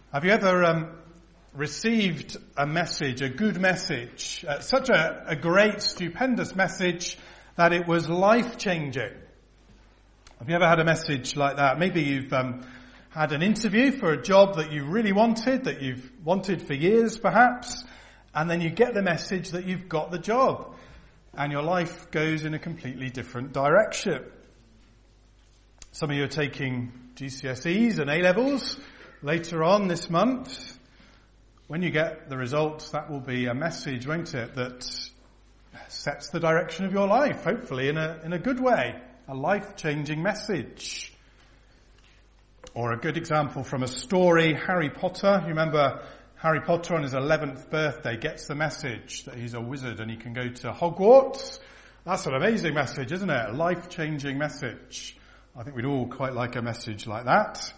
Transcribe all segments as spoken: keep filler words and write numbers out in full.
Have you ever um, received a message, a good message, uh, such a, a great, stupendous message that it was life-changing? Have you ever had a message like that? Maybe you've um, had an interview for a job that you really wanted, that you've wanted for years perhaps, and then you get the message that you've got the job, and your life goes in a completely different direction. Some of you are taking G C S Es and A-levels later on this month. When you get the results, that will be a message, won't it, that sets the direction of your life, hopefully in a in a good way, a life-changing message. Or a good example from a story, Harry Potter. You remember Harry Potter on his eleventh birthday gets the message that he's a wizard and he can go to Hogwarts. That's an amazing message, isn't it? A life-changing message. I think we'd all quite like a message like that.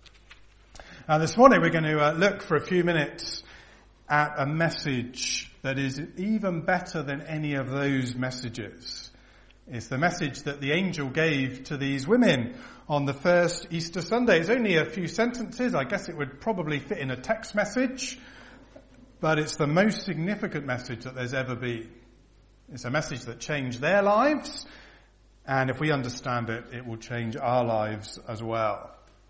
And this morning we're going to uh, look for a few minutes at a message that is even better than any of those messages. It's the message that the angel gave to these women on the first Easter Sunday. It's only a few sentences. I guess it would probably fit in a text message, but it's the most significant message that there's ever been. It's a message that changed their lives, and if we understand it, it will change our lives as well.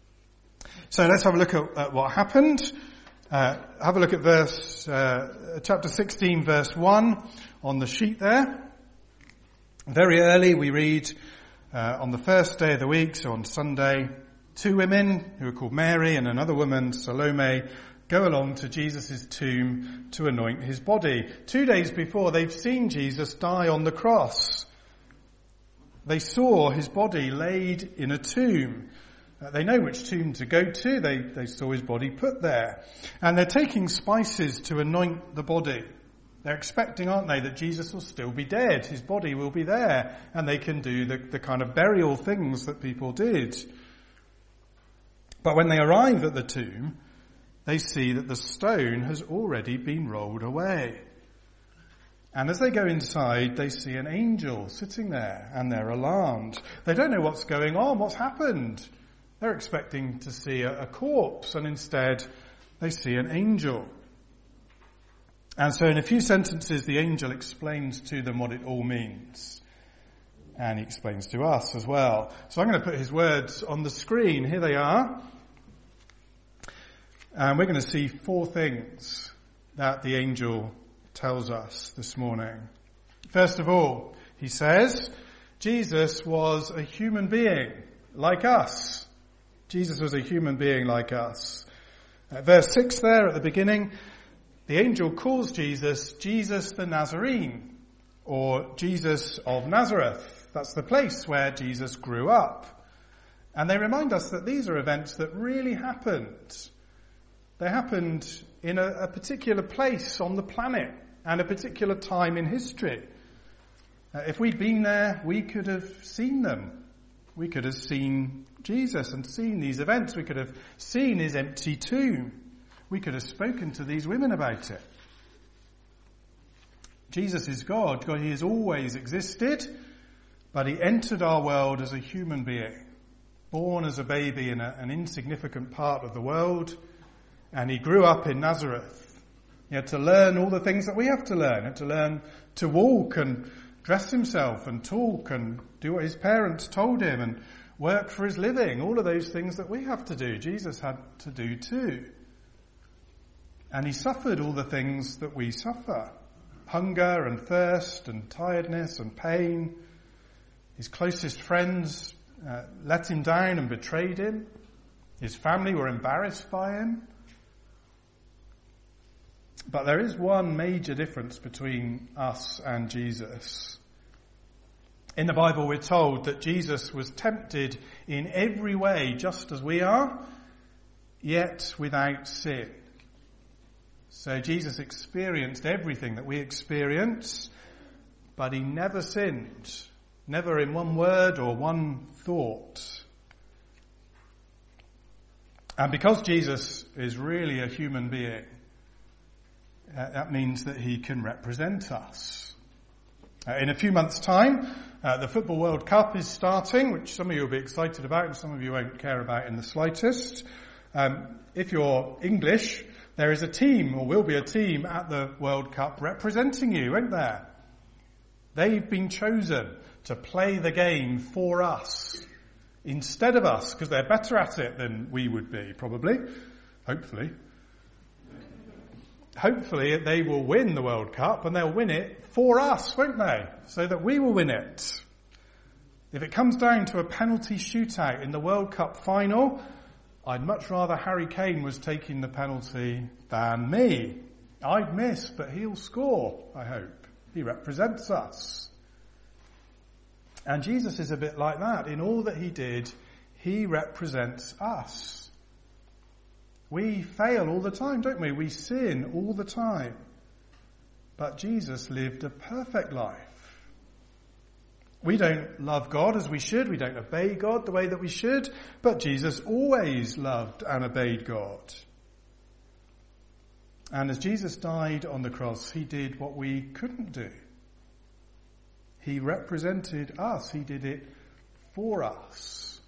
So let's have a look at, at what happened. Uh, have a look at verse, uh, chapter sixteen, verse one on the sheet there. Very early we read, uh, on the first day of the week, so on Sunday, two women who are called Mary and another woman, Salome, go along to Jesus' tomb to anoint his body. Two days before, they've seen Jesus die on the cross. They saw his body laid in a tomb. Uh, they know which tomb to go to. They, they saw his body put there. And they're taking spices to anoint the body. They're expecting, aren't they, that Jesus will still be dead. His body will be there. And they can do the, the kind of burial things that people did. But when they arrive at the tomb, they see that the stone has already been rolled away. And as they go inside, they see an angel sitting there, and they're alarmed. They don't know what's going on, what's happened. They're expecting to see a, a corpse, and instead they see an angel. And so in a few sentences, the angel explains to them what it all means. And he explains to us as well. So I'm going to put his words on the screen. Here they are. And we're going to see four things that the angel tells us this morning. First of all, he says, Jesus was a human being like us. Jesus was a human being like us. Uh, verse six there at the beginning, the angel calls Jesus, Jesus the Nazarene, or Jesus of Nazareth. That's the place where Jesus grew up. And they remind us that these are events that really happened. They happened in a, a particular place on the planet and a particular time in history. Uh, if we'd been there, we could have seen them. We could have seen Jesus and seen these events. We could have seen his empty tomb. We could have spoken to these women about it. Jesus is God. God, he has always existed, but he entered our world as a human being, born as a baby in a, an insignificant part of the world, and he grew up in Nazareth. He had to learn all the things that we have to learn. He had to learn to walk and dress himself and talk and do what his parents told him and work for his living. All of those things that we have to do, Jesus had to do too. And he suffered all the things that we suffer. Hunger and thirst and tiredness and pain. His closest friends uh, let him down and betrayed him. His family were embarrassed by him. But there is one major difference between us and Jesus. In the Bible, we're told that Jesus was tempted in every way, just as we are, yet without sin. So Jesus experienced everything that we experience, but he never sinned, never in one word or one thought. And because Jesus is really a human being, Uh, that means that he can represent us. Uh, in a few months' time, uh, the Football World Cup is starting, which some of you will be excited about and some of you won't care about in the slightest. Um, if you're English, there is a team, or will be a team at the World Cup representing you, won't there? They've been chosen to play the game for us, instead of us, because they're better at it than we would be, probably. Hopefully. Hopefully they will win the World Cup, and they'll win it for us, won't they? So that we will win it. If it comes down to a penalty shootout in the World Cup final, I'd much rather Harry Kane was taking the penalty than me. I'd miss, but he'll score, I hope. He represents us. And Jesus is a bit like that. In all that he did, he represents us. We fail all the time, don't we? We sin all the time. But Jesus lived a perfect life. We don't love God as we should. We don't obey God the way that we should. But Jesus always loved and obeyed God. And as Jesus died on the cross, he did what we couldn't do. He represented us. He did it for us.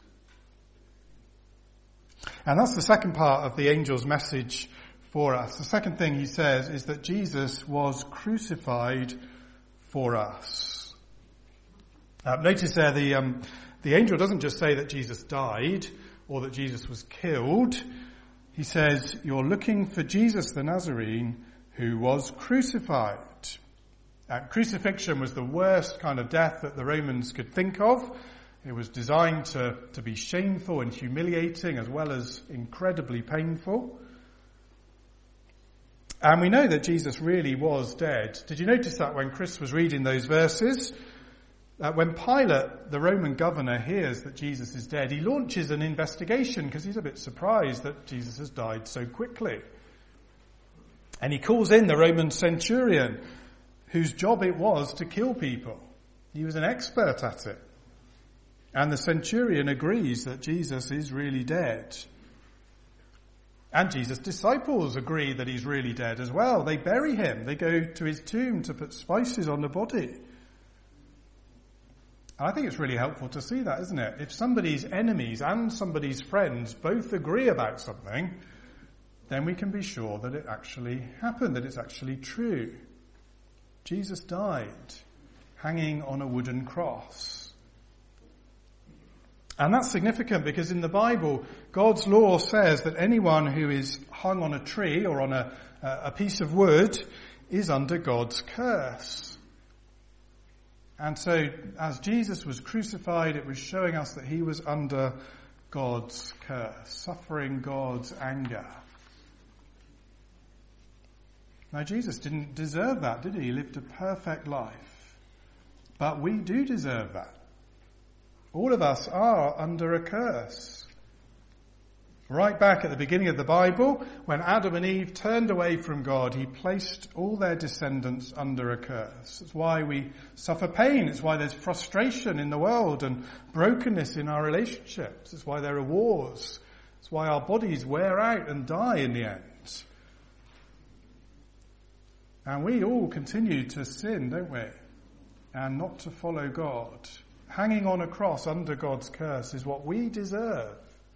And that's the second part of the angel's message for us. The second thing he says is that Jesus was crucified for us. Uh, notice there the um, the angel doesn't just say that Jesus died or that Jesus was killed. He says, you're looking for Jesus the Nazarene who was crucified. Uh, crucifixion was the worst kind of death that the Romans could think of. It was designed to, to be shameful and humiliating as well as incredibly painful. And we know that Jesus really was dead. Did you notice that when Chris was reading those verses? Uh, when Pilate, the Roman governor, hears that Jesus is dead, he launches an investigation because he's a bit surprised that Jesus has died so quickly. And he calls in the Roman centurion, whose job it was to kill people. He was an expert at it. And the centurion agrees that Jesus is really dead. And Jesus' disciples agree that he's really dead as well. They bury him. They go to his tomb to put spices on the body. I think it's really helpful to see that, isn't it? If somebody's enemies and somebody's friends both agree about something, then we can be sure that it actually happened, that it's actually true. Jesus died hanging on a wooden cross. And that's significant because in the Bible, God's law says that anyone who is hung on a tree or on a, a piece of wood is under God's curse. And so, as Jesus was crucified, it was showing us that he was under God's curse, suffering God's anger. Now, Jesus didn't deserve that, did he? He lived a perfect life. But we do deserve that. All of us are under a curse. Right back at the beginning of the Bible, when Adam and Eve turned away from God, he placed all their descendants under a curse. It's why we suffer pain. It's why there's frustration in the world and brokenness in our relationships. It's why there are wars. It's why our bodies wear out and die in the end. And we all continue to sin, don't we? And not to follow God. Hanging on a cross under God's curse is what we deserve.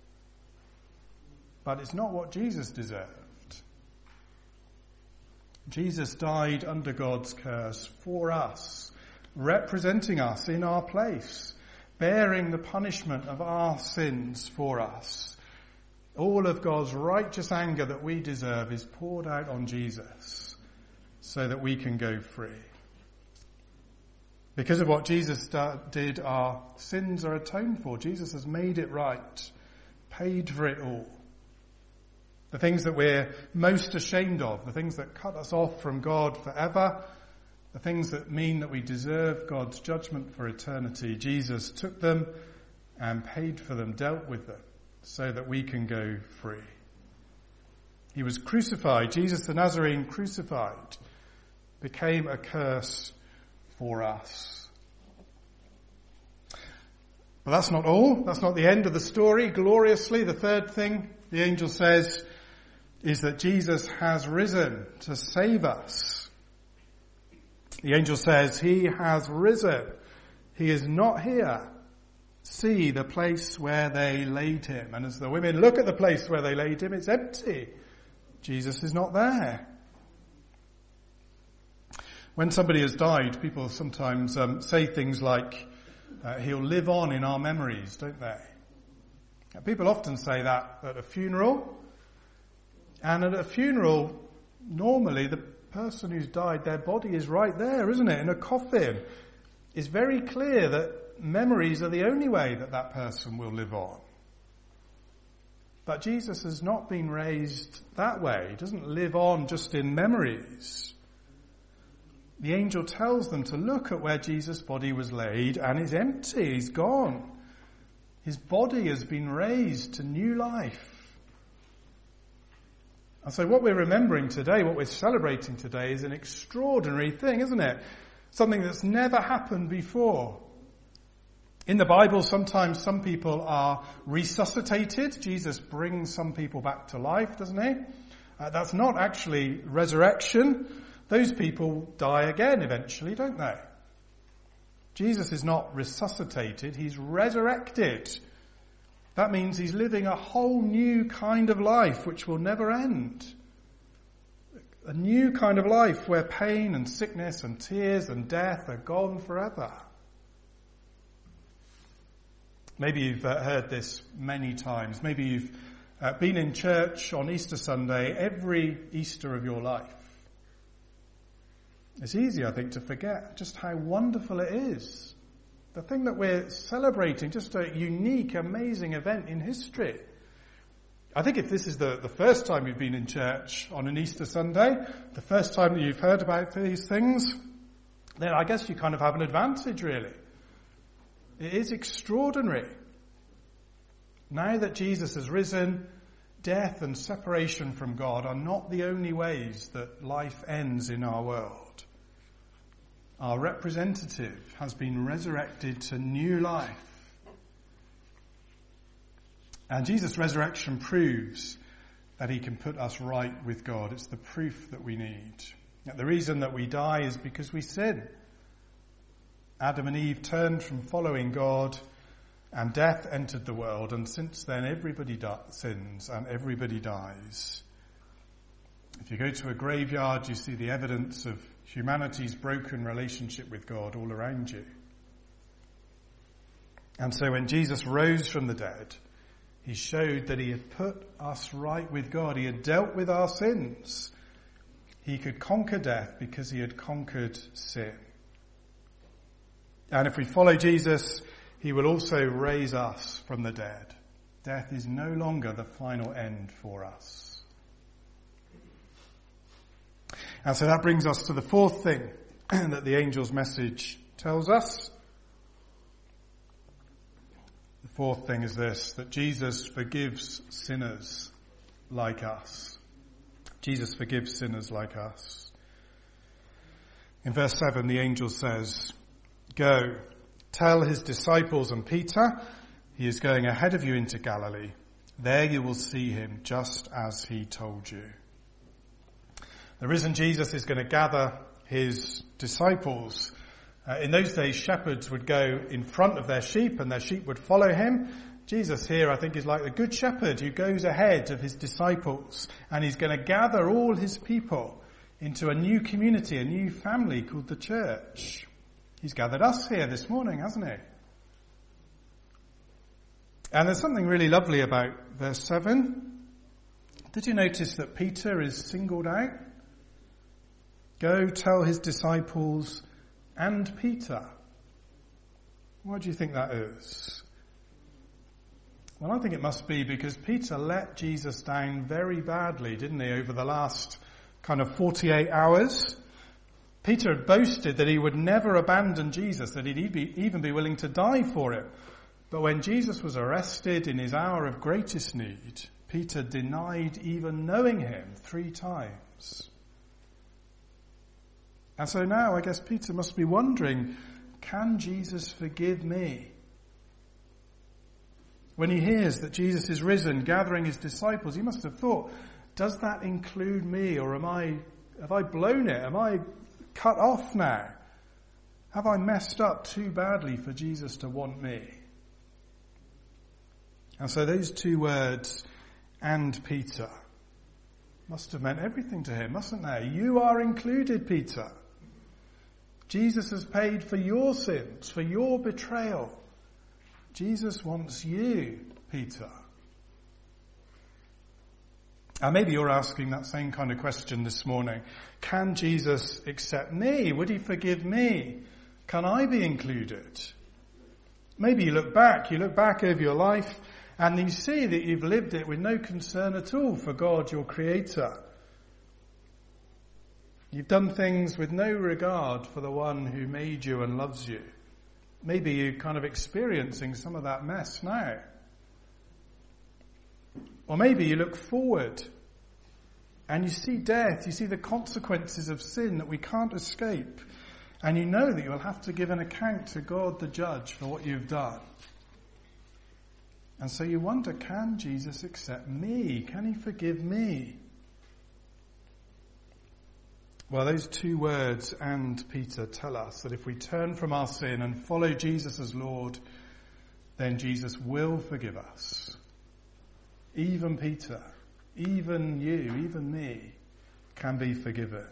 But it's not what Jesus deserved. Jesus died under God's curse for us, representing us in our place, bearing the punishment of our sins for us. All of God's righteous anger that we deserve is poured out on Jesus so that we can go free. Because of what Jesus did, our sins are atoned for. Jesus has made it right, paid for it all. The things that we're most ashamed of, the things that cut us off from God forever, the things that mean that we deserve God's judgment for eternity, Jesus took them and paid for them, dealt with them, so that we can go free. He was crucified. Jesus the Nazarene, crucified, became a curse for us. But that's not all. That's not the end of the story. Gloriously, the third thing the angel says is that Jesus has risen to save us. The angel says he has risen. He is not here. see the place where they laid him. And as the women look at the place where they laid him, it's empty. Jesus is not there. When somebody has died, people sometimes um, say things like, uh, he'll live on in our memories, don't they? People often say that at a funeral. And at a funeral, normally the person who's died, their body is right there, isn't it? In a coffin. It's very clear that memories are the only way that that person will live on. But Jesus has not been raised that way. He doesn't live on just in memories. The angel tells them to look at where Jesus' body was laid, and it's empty. He's gone. His body has been raised to new life. And so what we're remembering today, what we're celebrating today, is an extraordinary thing, isn't it? Something that's never happened before. In the Bible, sometimes some people are resuscitated. Jesus brings some people back to life, doesn't he? Uh, that's not actually resurrection. Those people die again eventually, don't they? Jesus is not resuscitated, he's resurrected. That means he's living a whole new kind of life which will never end. A new kind of life where pain and sickness and tears and death are gone forever. Maybe you've uh, heard this many times. Maybe you've uh, been in church on Easter Sunday every Easter of your life. It's easy, I think, to forget just how wonderful it is. The thing that we're celebrating, just a unique, amazing event in history. I think if this is the, the first time you've been in church on an Easter Sunday, the first time that you've heard about these things, then I guess you kind of have an advantage, really. It is extraordinary. Now that Jesus has risen, death and separation from God are not the only ways that life ends in our world. Our representative has been resurrected to new life. And Jesus' resurrection proves that he can put us right with God. It's the proof that we need. The reason that we die is because we sin. Adam and Eve turned from following God, and death entered the world, and since then everybody di- sins and everybody dies. If you go to a graveyard, you see the evidence of humanity's broken relationship with God all around you. And so when Jesus rose from the dead, he showed that he had put us right with God. He had dealt with our sins. He could conquer death because he had conquered sin. And if we follow Jesus, he will also raise us from the dead. Death is no longer the final end for us. And so that brings us to the fourth thing that the angel's message tells us. The fourth thing is this, that Jesus forgives sinners like us. Jesus forgives sinners like us. In verse seven, the angel says, "Go, tell his disciples and Peter, he is going ahead of you into Galilee. There you will see him just as he told you." The risen Jesus is going to gather his disciples. Uh, in those days, shepherds would go in front of their sheep and their sheep would follow him. Jesus here, I think, is like the good shepherd who goes ahead of his disciples, and he's going to gather all his people into a new community, a new family called the church. He's gathered us here this morning, hasn't he? And there's something really lovely about verse seven. Did you notice that Peter is singled out? Go tell his disciples and Peter. Why do you think that is? Well, I think it must be because Peter let Jesus down very badly, didn't he, over the last kind of forty-eight hours? Peter had boasted that he would never abandon Jesus, that he'd even be willing to die for him. But when Jesus was arrested in his hour of greatest need, Peter denied even knowing him three times. And so now I guess Peter must be wondering, can Jesus forgive me? When he hears that Jesus is risen, gathering his disciples, he must have thought, does that include me, or am I, have I blown it? Am I cut off now? Have I messed up too badly for Jesus to want me? And so those two words, and Peter, must have meant everything to him, mustn't they? You are included, Peter. Jesus has paid for your sins, for your betrayal. Jesus wants you, Peter. And maybe you're asking that same kind of question this morning. Can Jesus accept me? Would he forgive me? Can I be included? Maybe you look back, you look back over your life and you see that you've lived it with no concern at all for God, your creator. You've done things with no regard for the one who made you and loves you. Maybe you're kind of experiencing some of that mess now. Or maybe you look forward and you see death, you see the consequences of sin that we can't escape, and you know that you'll have to give an account to God the judge for what you've done. And so you wonder, can Jesus accept me? Can he forgive me? Well, those two words, and Peter, tell us that if we turn from our sin and follow Jesus as Lord, then Jesus will forgive us. Even Peter, even you, even me, can be forgiven.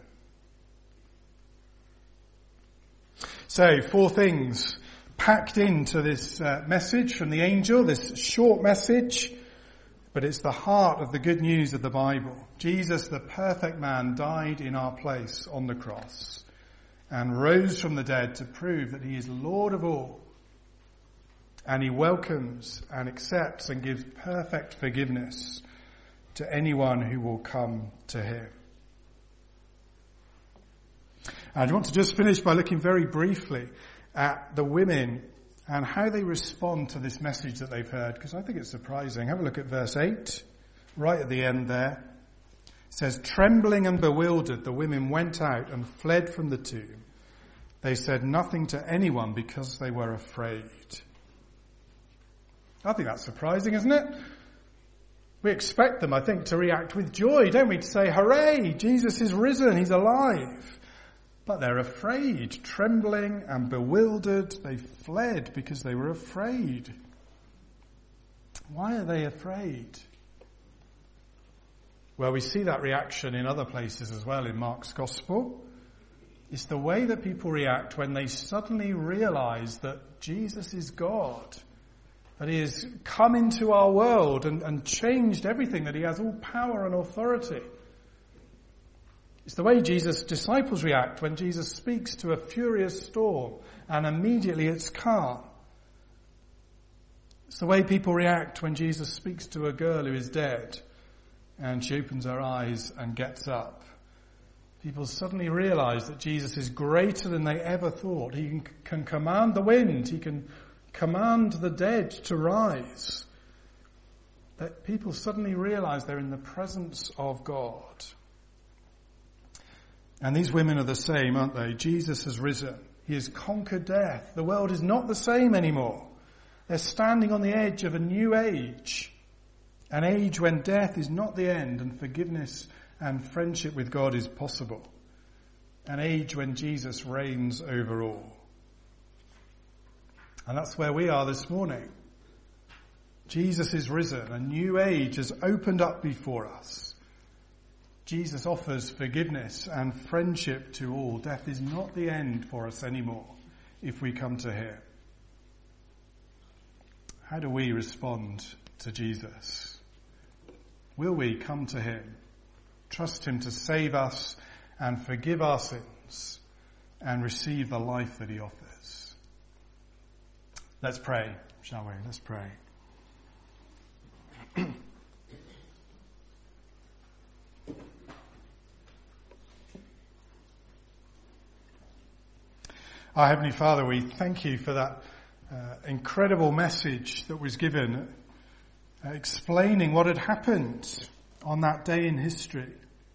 So, four things packed into this uh, message from the angel, this short message, but it's the heart of the good news of the Bible. Jesus, the perfect man, died in our place on the cross and rose from the dead to prove that he is Lord of all. And he welcomes and accepts and gives perfect forgiveness to anyone who will come to him. And I want to just finish by looking very briefly at the women and how they respond to this message that they've heard, because I think it's surprising. Have a look at verse eight, right at the end there. It says, trembling and bewildered, the women went out and fled from the tomb. They said nothing to anyone because they were afraid. I think that's surprising, isn't it? We expect them, I think, to react with joy, don't we? To say, hooray, Jesus is risen, he's alive. But they're afraid, trembling and bewildered. They fled because they were afraid. Why are they afraid? Well, we see that reaction in other places as well in Mark's Gospel. It's the way that people react when they suddenly realize that Jesus is God, that he has come into our world and, and changed everything, that he has all power and authority. It's the way Jesus' disciples react when Jesus speaks to a furious storm and immediately it's calm. It's the way people react when Jesus speaks to a girl who is dead and she opens her eyes and gets up. People suddenly realize that Jesus is greater than they ever thought. He can, can command the wind. He can command the dead to rise. That people suddenly realize they're in the presence of God. And these women are the same, aren't they? Jesus has risen. He has conquered death. The world is not the same anymore. They're standing on the edge of a new age. An age when death is not the end and forgiveness and friendship with God is possible. An age when Jesus reigns over all. And that's where we are this morning. Jesus is risen. A new age has opened up before us. Jesus offers forgiveness and friendship to all. Death is not the end for us anymore if we come to him. How do we respond to Jesus? Will we come to him, trust him to save us and forgive our sins and receive the life that he offers? Let's pray, shall we? Let's pray. Our Heavenly Father, we thank you for that uh, incredible message that was given, uh, explaining what had happened on that day in history.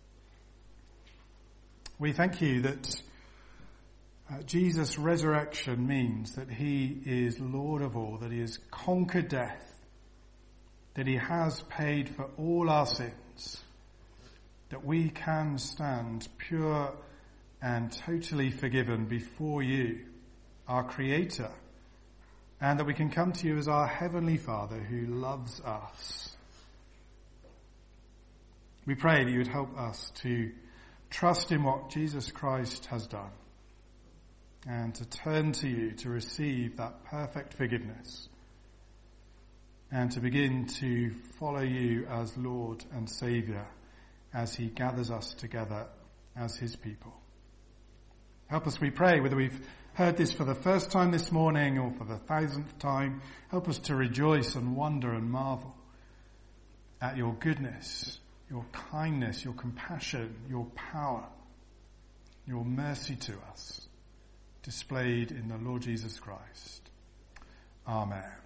We thank you that uh, Jesus' resurrection means that he is Lord of all, that he has conquered death, that he has paid for all our sins, that we can stand pure and totally forgiven before you, our Creator, and that we can come to you as our Heavenly Father who loves us. We pray that you would help us to trust in what Jesus Christ has done and to turn to you to receive that perfect forgiveness and to begin to follow you as Lord and Saviour as he gathers us together as his people. Help us, we pray, whether we've heard this for the first time this morning or for the thousandth time, help us to rejoice and wonder and marvel at your goodness, your kindness, your compassion, your power, your mercy to us, displayed in the Lord Jesus Christ. Amen.